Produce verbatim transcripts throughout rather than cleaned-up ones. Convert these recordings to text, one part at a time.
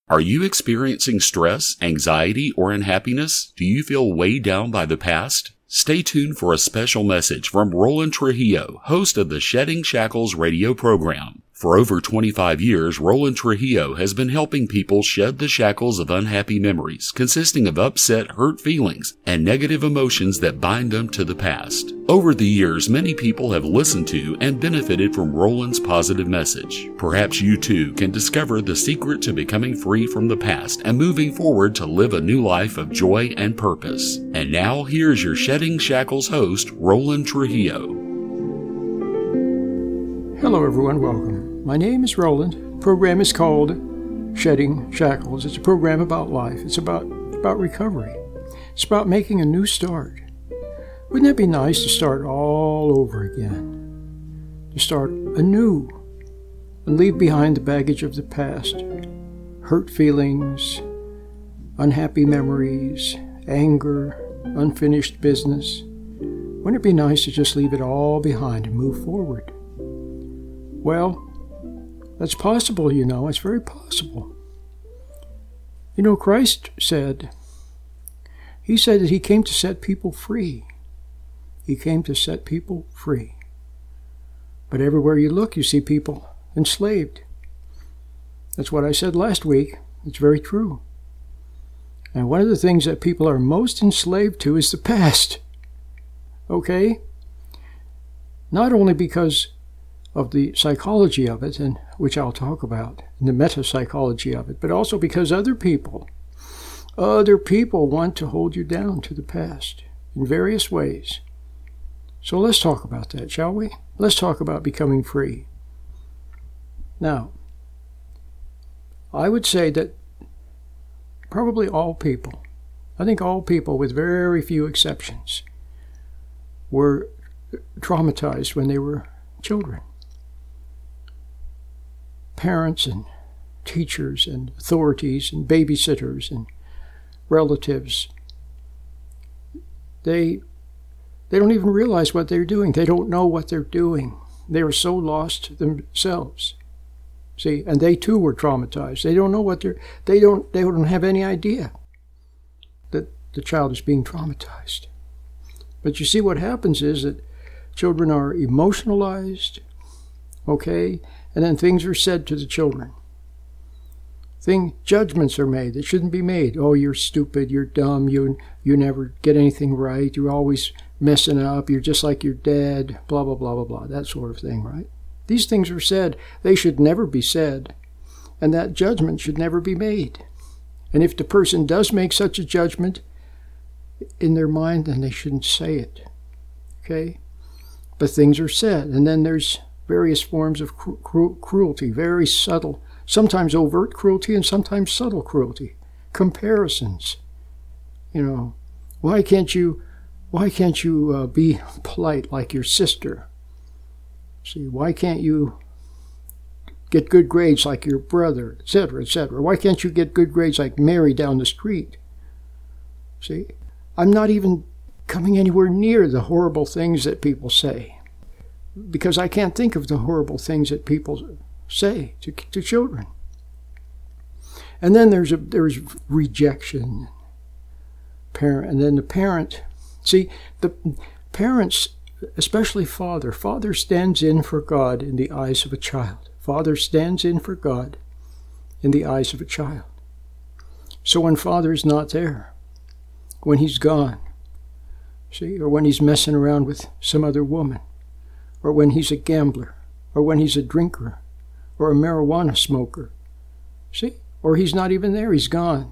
Are you experiencing stress, anxiety, or unhappiness? Do you feel weighed down by the past? Stay tuned for a special message from Roland Trujillo, host of the Shedding Shackles radio program. For over twenty-five years, Roland Trujillo has been helping people shed the shackles of unhappy memories, consisting of upset, hurt feelings, and negative emotions that bind them to the past. Over the years, many people have listened to and benefited from Roland's positive message. Perhaps you too can discover the secret to becoming free from the past and moving forward to live a new life of joy and purpose. And now, here's your Shedding Shackles host, Roland Trujillo. Hello everyone, welcome. My name is Roland. The program is called Shedding Shackles. It's a program about life. It's about, about recovery. It's about making a new start. Wouldn't that be nice to start all over again? To start anew and leave behind the baggage of the past, hurt feelings, unhappy memories, anger, unfinished business. Wouldn't it be nice to just leave it all behind and move forward? Well, that's possible, you know. It's very possible. You know, Christ said, He said that He came to set people free. He came to set people free. But everywhere you look, you see people enslaved. That's what I said last week. It's very true. And one of the things that people are most enslaved to is the past. Okay? Not only because of the psychology of it, and which I'll talk about, and the meta-psychology of it, but also because other people, other people want to hold you down to the past in various ways. So let's talk about that, shall we? Let's talk about becoming free. Now, I would say that probably all people, I think all people with very few exceptions, were traumatized when they were children. Parents and teachers and authorities and babysitters and relatives, they they don't even realize what they're doing. They don't know what they're doing. They are so lost themselves. See, and they too were traumatized. They don't know what they're they don't they don't have any idea that the child is being traumatized. But you see, what happens is that children are emotionalized, okay? And then things are said to the children. Thing, judgments are made that shouldn't be made. Oh, you're stupid, you're dumb, you you never get anything right, you're always messing up, you're just like your dad, blah, blah, blah, blah, blah, that sort of thing, right? These things are said. They should never be said. And that judgment should never be made. And if the person does make such a judgment in their mind, then they shouldn't say it. Okay? But things are said. And then there's various forms of cru- cru- cruelty, very subtle, sometimes overt cruelty and sometimes subtle cruelty. Comparisons. You know, why can't you, why can't you uh, be polite like your sister? See, why can't you get good grades like your brother, et cetera, et cetera? Why can't you get good grades like Mary down the street? See, I'm not even coming anywhere near the horrible things that people say, because I can't think of the horrible things that people say to, to children. And then there's a there's rejection. Parent, and then the parent. See, the parents, especially father, father stands in for God in the eyes of a child. Father stands in for God in the eyes of a child. So when father's not there, when he's gone, see, or when he's messing around with some other woman, or when he's a gambler, or when he's a drinker, or a marijuana smoker, see, or he's not even there, he's gone.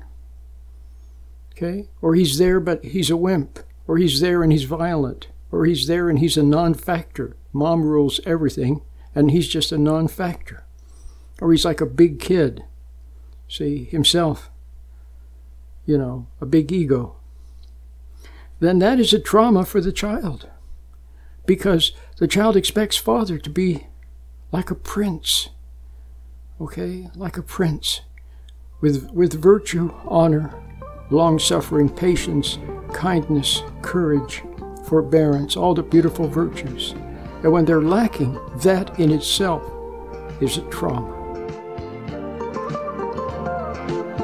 Okay? Or he's there but he's a wimp, or he's there and he's violent, or he's there and he's a non-factor. Mom rules everything, and he's just a non-factor. Or he's like a big kid, see, himself, you know, a big ego. Then that is a trauma for the child, because the child expects father to be like a prince, okay, like a prince, with, with virtue, honor, long-suffering, patience, kindness, courage, forbearance, all the beautiful virtues. And when they're lacking, that in itself is a trauma.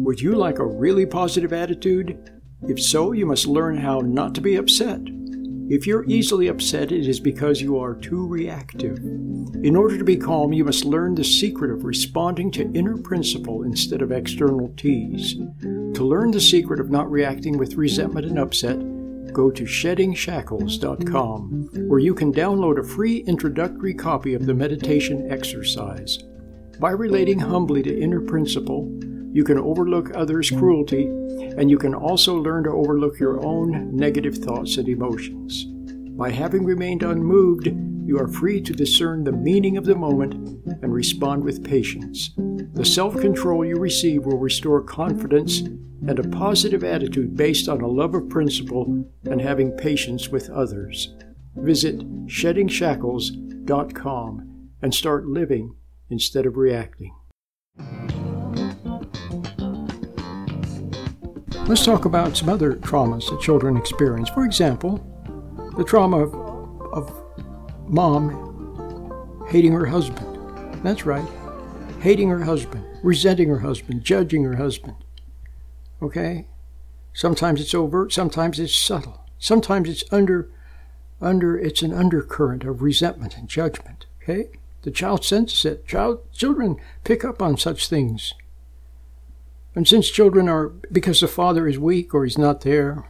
Would you like a really positive attitude? If so, you must learn how not to be upset. If you're easily upset, it is because you are too reactive. In order to be calm, you must learn the secret of responding to inner principle instead of external tease. To learn the secret of not reacting with resentment and upset, go to shedding shackles dot com, where you can download a free introductory copy of the meditation exercise. By relating humbly to inner principle, you can overlook others' cruelty, and you can also learn to overlook your own negative thoughts and emotions. By having remained unmoved, you are free to discern the meaning of the moment and respond with patience. The self-control you receive will restore confidence and a positive attitude based on a love of principle and having patience with others. Visit shedding shackles dot com and start living instead of reacting. Let's talk about some other traumas that children experience. For example, the trauma of, of mom hating her husband. That's right. Hating her husband, resenting her husband, judging her husband. Okay? Sometimes it's overt, sometimes it's subtle. Sometimes it's under, under, it's an undercurrent of resentment and judgment. Okay? The child senses it. Child, children pick up on such things. And since children are, because the father is weak or he's not there,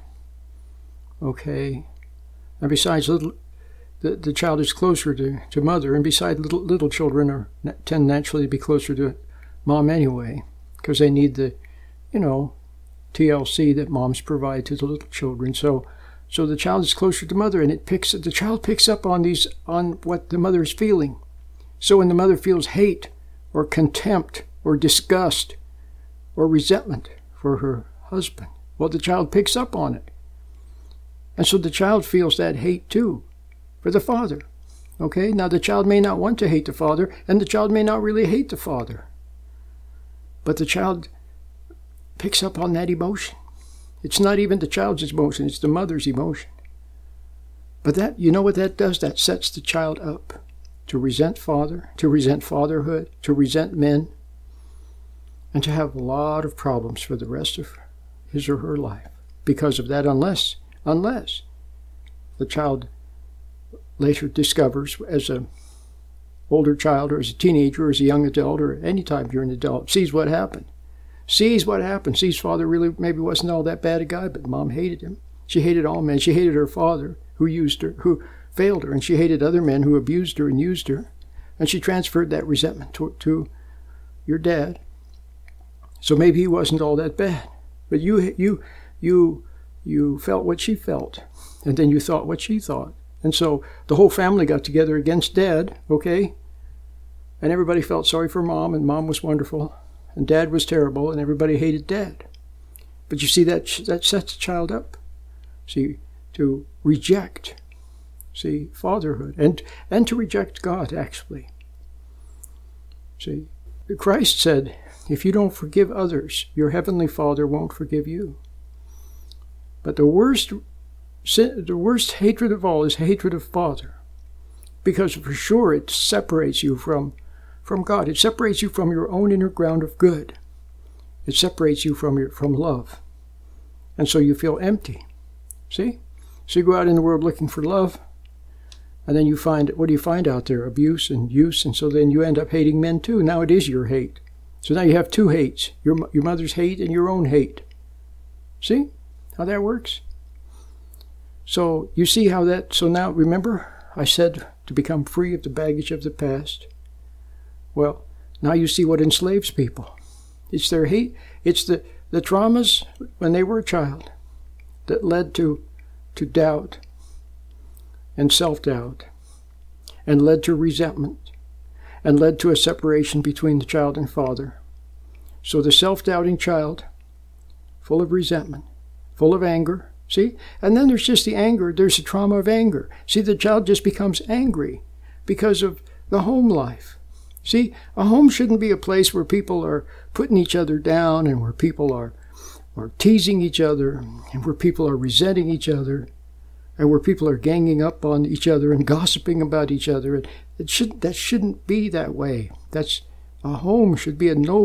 okay, and besides, little, the, the child is closer to, to mother, and besides, little, little children are tend naturally to be closer to mom anyway, because they need the, you know, T L C that moms provide to the little children. So, so the child is closer to mother, and it picks the child picks up on these on what the mother is feeling. So when the mother feels hate or contempt or disgust or resentment for her husband, well, the child picks up on it. And so the child feels that hate too for the father. Okay, now the child may not want to hate the father, and the child may not really hate the father. But the child picks up on that emotion. It's not even the child's emotion, it's the mother's emotion. But that, you know what that does? That sets the child up to resent father, to resent fatherhood, to resent men, and to have a lot of problems for the rest of his or her life because of that, unless, unless the child later discovers as a older child or as a teenager or as a young adult or any time you're an adult, sees what happened. Sees what happened. Sees father really maybe wasn't all that bad a guy, but mom hated him. She hated all men. She hated her father who used her, who failed her, and she hated other men who abused her and used her. And she transferred that resentment to, to your dad. So maybe he wasn't all that bad, but you you you you felt what she felt, and then you thought what she thought, and so the whole family got together against dad, okay? And everybody felt sorry for mom, and mom was wonderful, and dad was terrible, and everybody hated dad. But you see, that that sets the child up, see, to reject, see, fatherhood, and and to reject God, actually. See, Christ said, if you don't forgive others, your heavenly Father won't forgive you. But the worst, the worst hatred of all is hatred of Father, because for sure it separates you from, from God. It separates you from your own inner ground of good. It separates you from your from love, and so you feel empty. See, so you go out in the world looking for love, and then you find, what do you find out there? Abuse and use, and so then you end up hating men too. Now it is your hate. So now you have two hates, your your mother's hate and your own hate. See how that works? So you see how that, so now remember I said to become free of the baggage of the past. Well, now you see what enslaves people. It's their hate, it's the, the traumas when they were a child that led to, to doubt and self-doubt and led to resentment and led to a separation between the child and father. So the self-doubting child, full of resentment, full of anger, see? And then there's just the anger, there's the trauma of anger. See, the child just becomes angry because of the home life. See, a home shouldn't be a place where people are putting each other down and where people are, are teasing each other and where people are resenting each other and where people are ganging up on each other and gossiping about each other. It should, that shouldn't be that way. That's, a home should be a noble,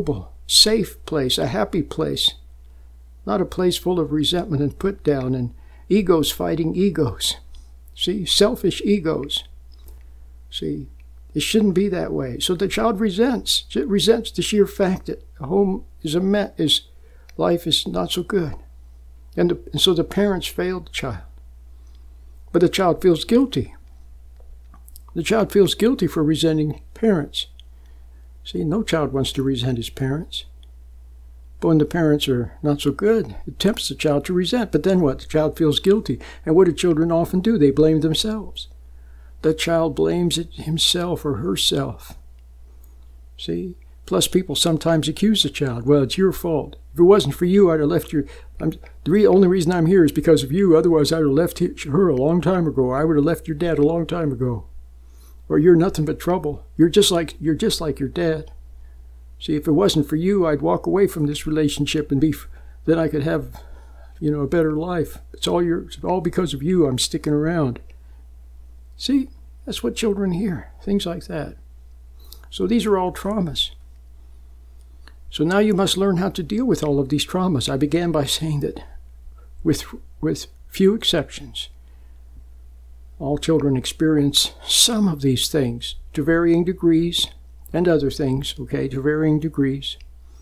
safe place, a happy place, not a place full of resentment and put down and egos fighting egos. See, selfish egos. See, it shouldn't be that way. So the child resents. It resents the sheer fact that a home is a met, is life is not so good. And, the, and so the parents failed the child. But the child feels guilty. The child feels guilty for resenting parents. See, no child wants to resent his parents. But when the parents are not so good, it tempts the child to resent. But then what? The child feels guilty. And what do children often do? They blame themselves. The child blames it himself or herself. See? Plus, people sometimes accuse the child. Well, it's your fault. If it wasn't for you, I'd have left you. I'm, the re- only reason I'm here is because of you. Otherwise, I'd have left her a long time ago. I would have left your dad a long time ago. Or you're nothing but trouble. You're just like you're just like your dad. See, if it wasn't for you, I'd walk away from this relationship and be. Then I could have, you know, a better life. It's all your. It's all because of you. I'm sticking around. See, that's what children hear. Things like that. So these are all traumas. So now you must learn how to deal with all of these traumas. I began by saying that, with with few exceptions, all children experience some of these things to varying degrees, and other things, okay, to varying degrees.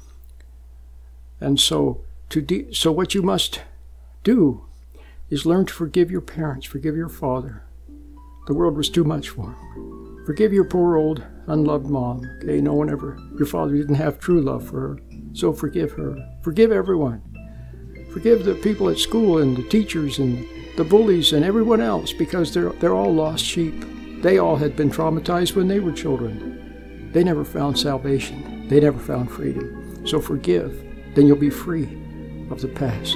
And so, to de- so what you must do is learn to forgive your parents, forgive your father. The world was too much for him. Forgive your poor old unloved mom, okay? No one ever, your father didn't have true love for her, so forgive her. Forgive everyone. Forgive the people at school and the teachers and the bullies and everyone else, because they're they're all lost sheep. They all had been traumatized when they were children. They never found salvation. They never found freedom. So forgive. Then you'll be free of the past.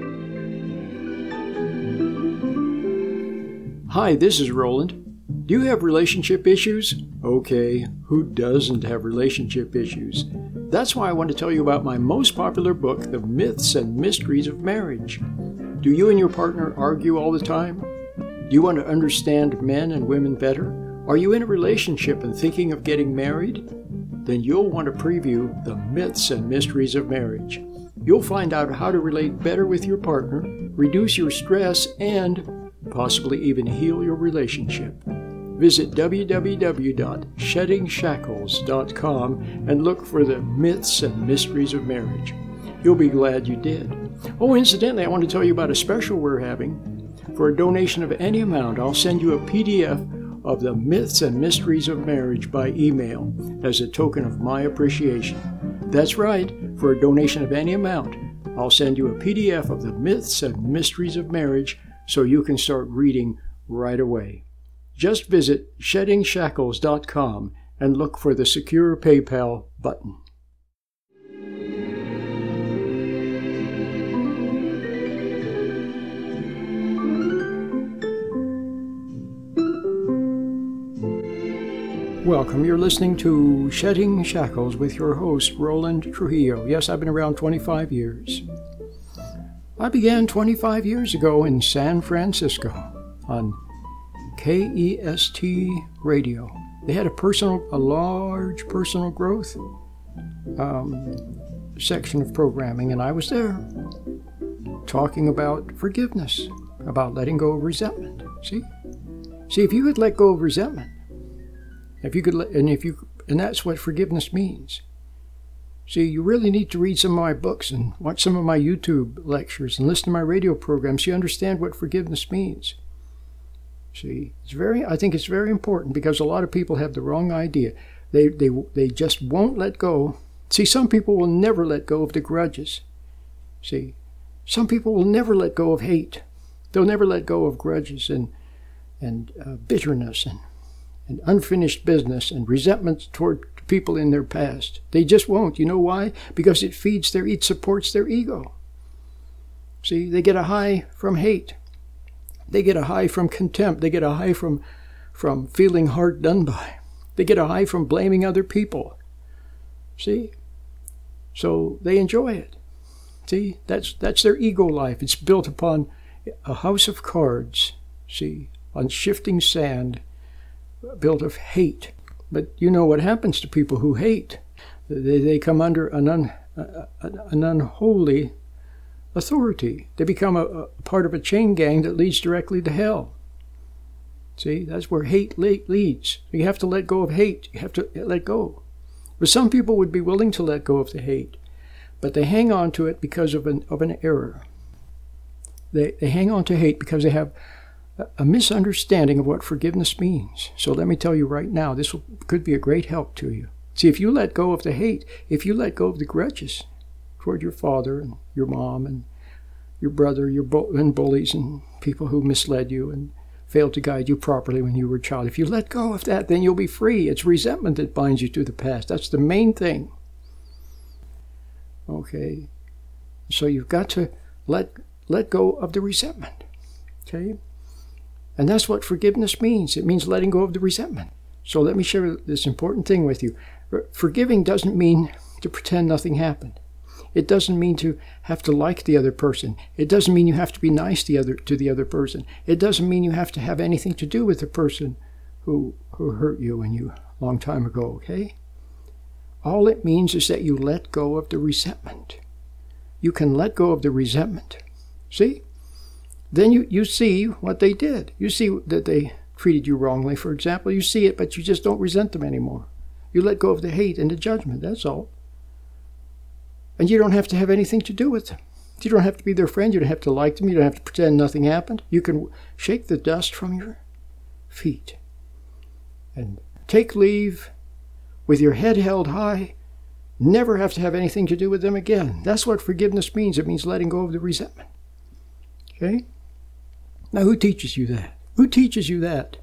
Hi, this is Roland. Do you have relationship issues? Okay, who doesn't have relationship issues? That's why I want to tell you about my most popular book, The Myths and Mysteries of Marriage. Do you and your partner argue all the time? Do you want to understand men and women better? Are you in a relationship and thinking of getting married? Then you'll want to preview The Myths and Mysteries of Marriage. You'll find out how to relate better with your partner, reduce your stress, and possibly even heal your relationship. Visit w w w dot shedding shackles dot com and look for The Myths and Mysteries of Marriage. You'll be glad you did. Oh, incidentally, I want to tell you about a special we're having. For a donation of any amount, I'll send you a P D F of The Myths and Mysteries of Marriage by email as a token of my appreciation. That's right, for a donation of any amount, I'll send you a P D F of The Myths and Mysteries of Marriage so you can start reading right away. Just visit shedding shackles dot com and look for the Secure PayPal button. Welcome. You're listening to Shedding Shackles with your host, Roland Trujillo. Yes, I've been around twenty-five years. I began twenty-five years ago in San Francisco on K E S T radio. They had a personal, a large personal growth um, section of programming, and I was there talking about forgiveness, about letting go of resentment. See, see, if you could let go of resentment, if you could, let, and if you, and that's what forgiveness means. See, you really need to read some of my books and watch some of my YouTube lectures and listen to my radio programs so you understand what forgiveness means. See, it's very, I think it's very important because a lot of people have the wrong idea. They, they, they just won't let go. See, some people will never let go of the grudges. See, some people will never let go of hate. They'll never let go of grudges and, and uh, bitterness and, and unfinished business and resentment toward people in their past. They just won't. You know why? Because it feeds their, it supports their ego. See, they get a high from hate. They get a high from contempt. They get a high from, from feeling hard done by. They get a high from blaming other people. See? So they enjoy it. See? That's, that's their ego life. It's built upon a house of cards. See? On shifting sand, built of hate. But you know what happens to people who hate. They, they come under an un, a, a, an unholy authority. They become a, a part of a chain gang that leads directly to hell. See, that's where hate leads. You have to let go of hate. You have to let go. But some people would be willing to let go of the hate, but they hang on to it because of an of an error. They they hang on to hate because they have a, a misunderstanding of what forgiveness means. So let me tell you right now, this will, could be a great help to you. See, if you let go of the hate, if you let go of the grudges toward your father and your mom and your brother, your bu- and bullies and people who misled you and failed to guide you properly when you were a child. If you let go of that, then you'll be free. It's resentment that binds you to the past. That's the main thing. Okay? So you've got to let let go of the resentment. Okay? And that's what forgiveness means. It means letting go of the resentment. So let me share this important thing with you. Forgiving doesn't mean to pretend nothing happened. It doesn't mean to have to like the other person. It doesn't mean you have to be nice to the other, to the other person. It doesn't mean you have to have anything to do with the person who, who hurt you and you a long time ago, okay? All it means is that you let go of the resentment. You can let go of the resentment. See? Then you, you see what they did. You see that they treated you wrongly, for example. You see it, but you just don't resent them anymore. You let go of the hate and the judgment, that's all. And you don't have to have anything to do with them. You don't have to be their friend. You don't have to like them. You don't have to pretend nothing happened. You can shake the dust from your feet and take leave with your head held high. Never have to have anything to do with them again. That's what forgiveness means. It means letting go of the resentment. Okay? Now, who teaches you that? Who teaches you that?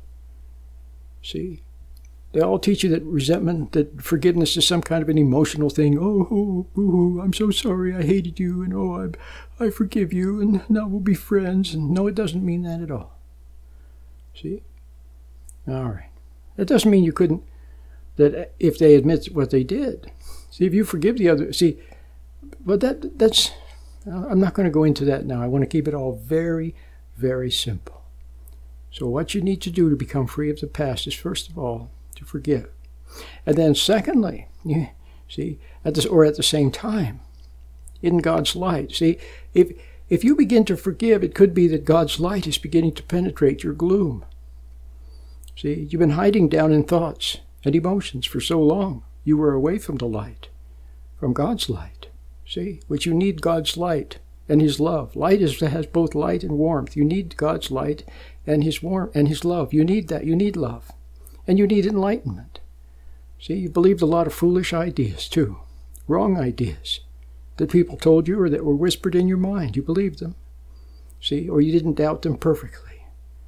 See? They all teach you that resentment, that forgiveness is some kind of an emotional thing. Oh, oh, oh, I'm so sorry, I hated you, and oh, I, I forgive you, and now we'll be friends. And no, it doesn't mean that at all. See? All right. It doesn't mean you couldn't, that if they admit what they did. See, if you forgive the other, see, but that that's, I'm not going to go into that now. I want to keep it all very, very simple. So what you need to do to become free of the past is, first of all, to forgive. And then secondly, you see, at this, or at the same time, in God's light. See, if if you begin to forgive, it could be that God's light is beginning to penetrate your gloom. See, you've been hiding down in thoughts and emotions for so long. You were away from the light, from God's light. See, but you need God's light and His love. Light is, has both light and warmth. You need God's light and His warmth and His love. You need that. You need love. And you need enlightenment. See, you believed a lot of foolish ideas, too. Wrong ideas that people told you or that were whispered in your mind. You believed them. See, or you didn't doubt them perfectly.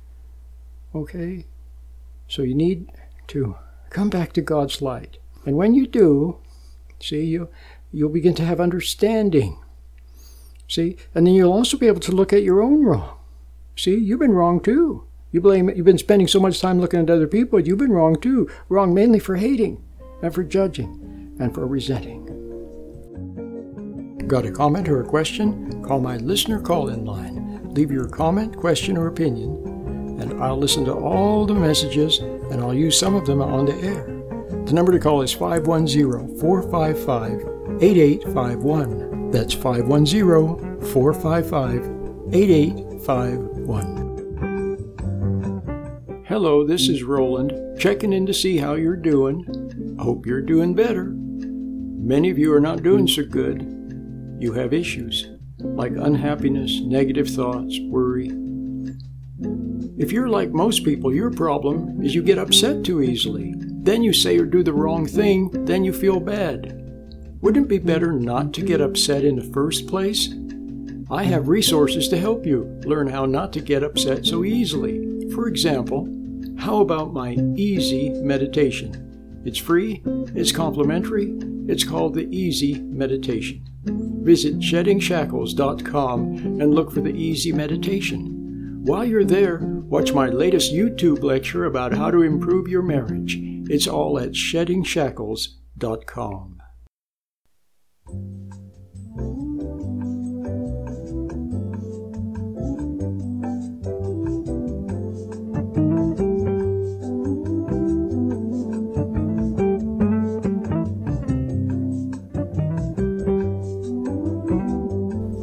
Okay? So you need to come back to God's light. And when you do, see, you, you'll begin to have understanding. See, and then you'll also be able to look at your own wrong. See, you've been wrong, too. You blame it. You've been spending so much time looking at other people, but you've been wrong too. Wrong mainly for hating and for judging and for resenting. Got a comment or a question? Call my listener call-in line. Leave your comment, question, or opinion, and I'll listen to all the messages, and I'll use some of them on the air. The number to call is five one zero, four five five, eight eight five one. That's five one zero, four five five, eight eight five one. Hello, this is Roland, checking in to see how you're doing. Hope you're doing better. Many of you are not doing so good. You have issues, like unhappiness, negative thoughts, worry. If you're like most people, your problem is you get upset too easily. Then you say or do the wrong thing, then you feel bad. Wouldn't it be better not to get upset in the first place? I have resources to help you learn how not to get upset so easily. For example, how about my Easy Meditation? It's free, it's complimentary, it's called the Easy Meditation. Visit shedding shackles dot com and look for the Easy Meditation. While you're there, watch my latest YouTube lecture about how to improve your marriage. It's all at shedding shackles dot com.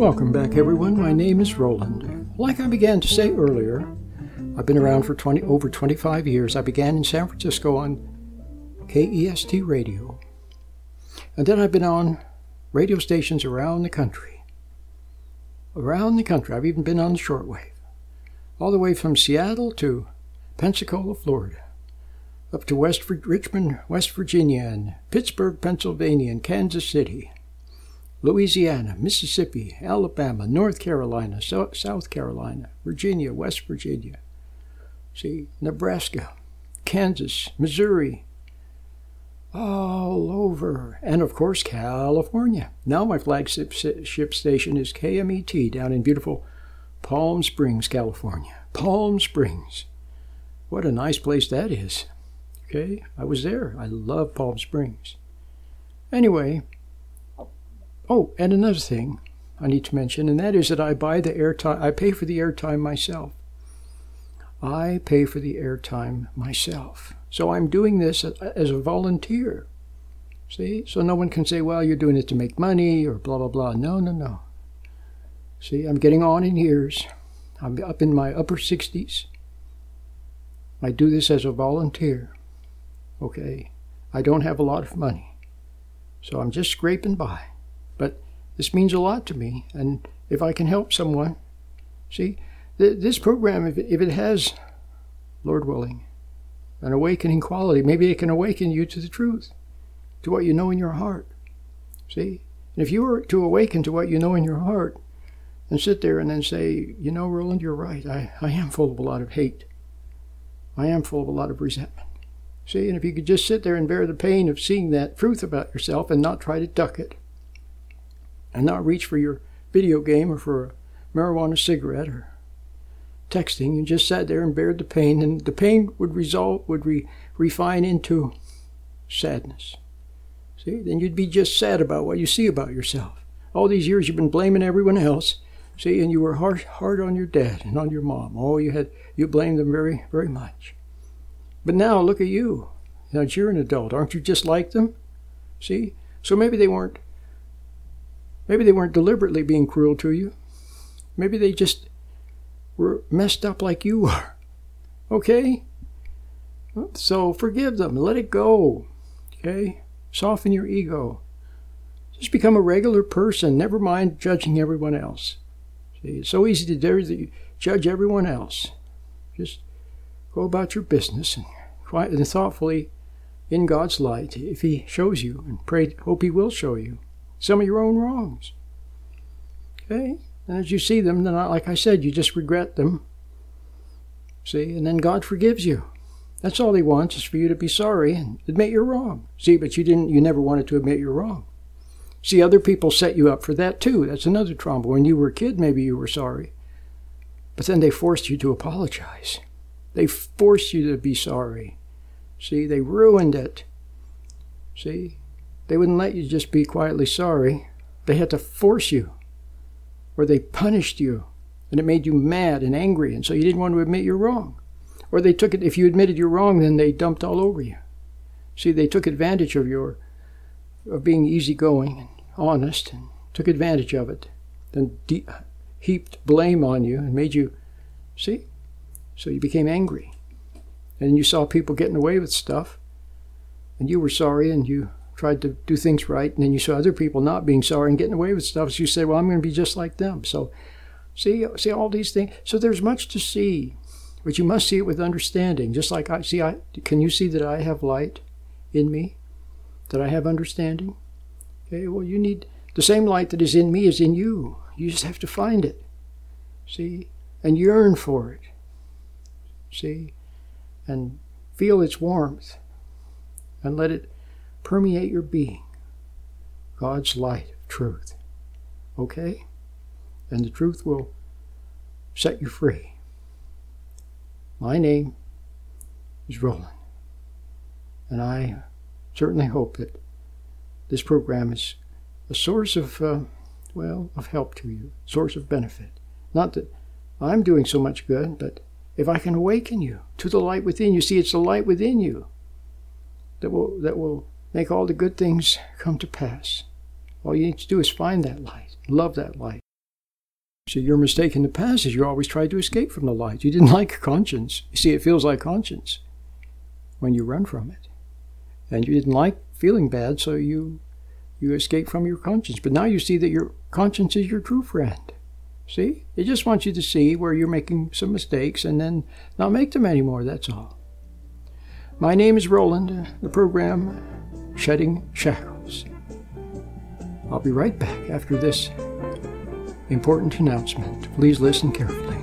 Welcome back, everyone. My name is Roland. Like I began to say earlier, I've been around for twenty over twenty-five years. I began in San Francisco on K E S T radio. And then I've been on radio stations around the country. Around the country. I've even been on the shortwave. All the way from Seattle to Pensacola, Florida. Up to West Richmond, West Virginia, and Pittsburgh, Pennsylvania, and Kansas City. Louisiana, Mississippi, Alabama, North Carolina, so- South Carolina, Virginia, West Virginia. See, Nebraska, Kansas, Missouri, all over. And, of course, California. Now my flagship ship station is K M E T down in beautiful Palm Springs, California. Palm Springs. What a nice place that is. Okay, I was there. I love Palm Springs. Anyway, oh, and another thing I need to mention, and that is that I buy the airtime, I pay for the airtime myself. I pay for the airtime myself. So I'm doing this as a volunteer. See? So no one can say, well, you're doing it to make money or blah, blah, blah. No, no, no. See, I'm getting on in years. I'm up in my upper sixties. I do this as a volunteer. Okay? I don't have a lot of money. So I'm just scraping by. But this means a lot to me. And if I can help someone, see, th- this program, if it, if it has, Lord willing, an awakening quality, maybe it can awaken you to the truth, to what you know in your heart. See? And if you were to awaken to what you know in your heart and sit there and then say, you know, Roland, you're right. I, I am full of a lot of hate. I am full of a lot of resentment. See? And if you could just sit there and bear the pain of seeing that truth about yourself and not try to duck it, and not reach for your video game or for a marijuana cigarette or texting, you just sat there and bared the pain, and the pain would result, would re, refine into sadness. See, then you'd be just sad about what you see about yourself. All these years you've been blaming everyone else, see, and you were hard, hard on your dad and on your mom. Oh, you had, you blamed them very, very much. But now look at you. Now that you're an adult, aren't you just like them? See, so maybe they weren't Maybe they weren't deliberately being cruel to you. Maybe they just were messed up like you are. Okay? So forgive them. Let it go. Okay? Soften your ego. Just become a regular person. Never mind judging everyone else. See, it's so easy to dare to judge everyone else. Just go about your business and quietly and thoughtfully in God's light, if He shows you, and pray, hope He will show you some of your own wrongs. Okay? And as you see them, then, like I said, you just regret them. See? And then God forgives you. That's all He wants, is for you to be sorry and admit you're wrong. See, but you didn't, you never wanted to admit you're wrong. See, other people set you up for that too. That's another trauma. When you were a kid, maybe you were sorry. But then they forced you to apologize. They forced you to be sorry. See, they ruined it. See? They wouldn't let you just be quietly sorry. They had to force you. Or they punished you. And it made you mad and angry. And so you didn't want to admit you're wrong. Or they took it, if you admitted you're wrong, then they dumped all over you. See, they took advantage of your, of being easygoing and honest, and took advantage of it. Then de- heaped blame on you and made you, see? So you became angry. And you saw people getting away with stuff. And you were sorry, and you tried to do things right, and then you saw other people not being sorry and getting away with stuff, so you said, well, I'm going to be just like them. So see, see all these things. So there's much to see, but you must see it with understanding. Just like I see, I can you see that I have light in me, that I have understanding? Okay, well, you need the same light that is in me is in you. You just have to find it, see, and yearn for it, see, and feel its warmth, and let it permeate your being. God's light of truth. Okay? And the truth will set you free. My name is Roland. And I certainly hope that this program is a source of, uh, well, of help to you, source of benefit. Not that I'm doing so much good, but if I can awaken you to the light within you. See, it's the light within you that will that will make all the good things come to pass. All you need to do is find that light, love that light. So your mistake in the past is you always tried to escape from the light. You didn't like conscience. You see, it feels like conscience when you run from it. And you didn't like feeling bad, so you you escape from your conscience. But now you see that your conscience is your true friend. See? It just wants you to see where you're making some mistakes and then not make them anymore, that's all. My name is Roland, the program Shedding Shackles. I'll be right back after this important announcement. Please listen carefully.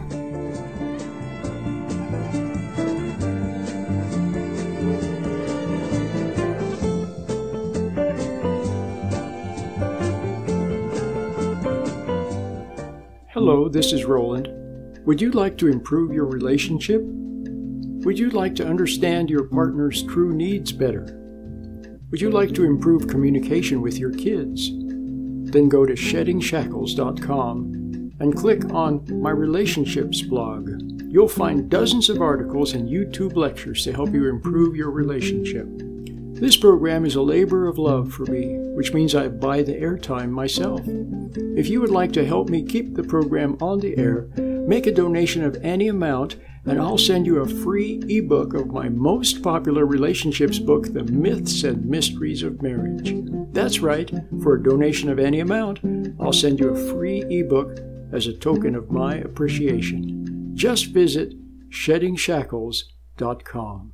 Hello, this is Roland. Would you like to improve your relationship? Would you like to understand your partner's true needs better? Would you like to improve communication with your kids? Then go to shedding shackles dot com and click on my relationships blog. You'll find dozens of articles and YouTube lectures to help you improve your relationship. This program is a labor of love for me, which means I buy the airtime myself. If you would like to help me keep the program on the air, make a donation of any amount, and I'll send you a free ebook of my most popular relationships book, The Myths and Mysteries of Marriage. That's right, for a donation of any amount, I'll send you a free ebook as a token of my appreciation. Just visit shedding shackles dot com.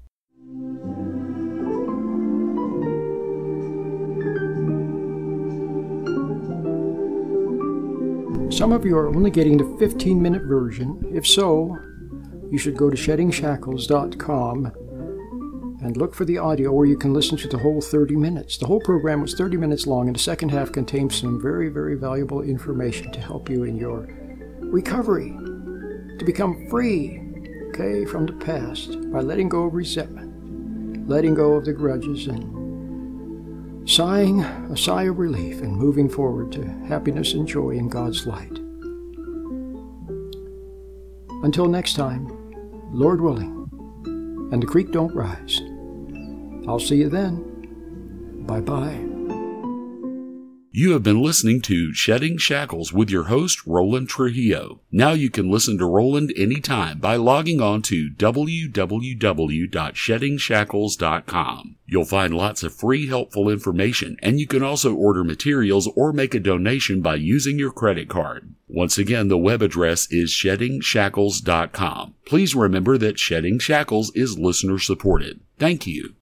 Some of you are only getting the fifteen-minute version. If so, you should go to shedding shackles dot com and look for the audio where you can listen to the whole thirty minutes. The whole program was thirty minutes long, and the second half contains some very, very valuable information to help you in your recovery, to become free, okay, from the past by letting go of resentment, letting go of the grudges, and sighing a sigh of relief and moving forward to happiness and joy in God's light. Until next time, Lord willing, and the creek don't rise. I'll see you then. Bye-bye. You have been listening to Shedding Shackles with your host, Roland Trujillo. Now you can listen to Roland anytime by logging on to w w w dot shedding shackles dot com. You'll find lots of free, helpful information, and you can also order materials or make a donation by using your credit card. Once again, the web address is shedding shackles dot com. Please remember that Shedding Shackles is listener-supported. Thank you.